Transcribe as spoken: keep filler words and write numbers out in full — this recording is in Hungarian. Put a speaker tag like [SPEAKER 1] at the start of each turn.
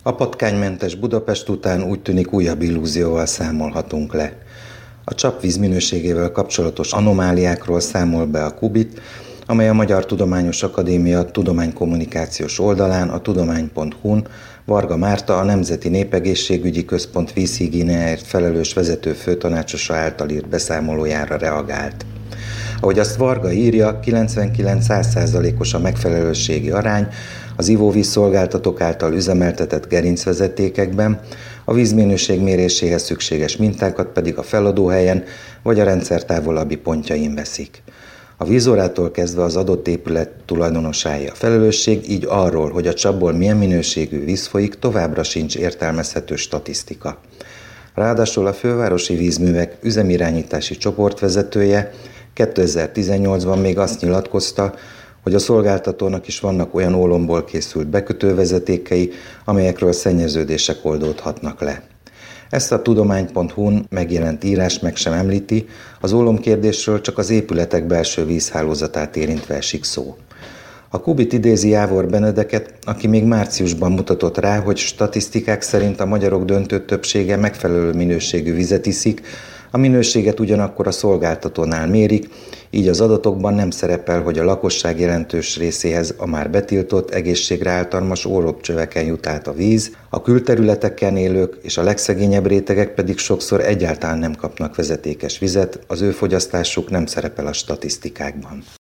[SPEAKER 1] A patkánymentes Budapest után úgy tűnik újabb illúzióval számolhatunk le. A csapvíz minőségével kapcsolatos anomáliákról számol be a Kubit, amely a Magyar Tudományos Akadémia tudománykommunikációs oldalán, a tudomány pont hu-n Varga Márta, a Nemzeti Népegészségügyi Központ vízhigiéniáért felelős vezető főtanácsosa által írt beszámolójára reagált. Ahogy azt Varga írja, kilencvenkilenc-száz százalékos a megfelelősségi arány az ivóvízszolgáltatók által üzemeltetett gerincvezetékekben, a vízminőség méréséhez szükséges mintákat pedig a feladóhelyen vagy a rendszer távolabbi pontjain veszik. A vízórától kezdve az adott épület tulajdonosáé a felelősség, így arról, hogy a csapból milyen minőségű víz folyik, továbbra sincs értelmezhető statisztika. Ráadásul a fővárosi vízművek üzemirányítási csoportvezetője kétezer-tizennyolcban még azt nyilatkozta, hogy a szolgáltatónak is vannak olyan ólomból készült bekötővezetékei, amelyekről szennyeződések oldódhatnak le. Ezt a tudomány pont hu-n megjelent írás meg sem említi, az ólomkérdésről csak az épületek belső vízhálózatát érintve esik szó. A Kubit idézi Jávor Benedeket, aki még márciusban mutatott rá, hogy statisztikák szerint a magyarok döntő többsége megfelelő minőségű vizet iszik, a minőséget ugyanakkor a szolgáltatónál mérik, így az adatokban nem szerepel, hogy a lakosság jelentős részéhez a már betiltott, egészségre ártalmas ólomcsöveken jut át a víz, a külterületeken élők és a legszegényebb rétegek pedig sokszor egyáltalán nem kapnak vezetékes vizet, az ő fogyasztásuk nem szerepel a statisztikákban.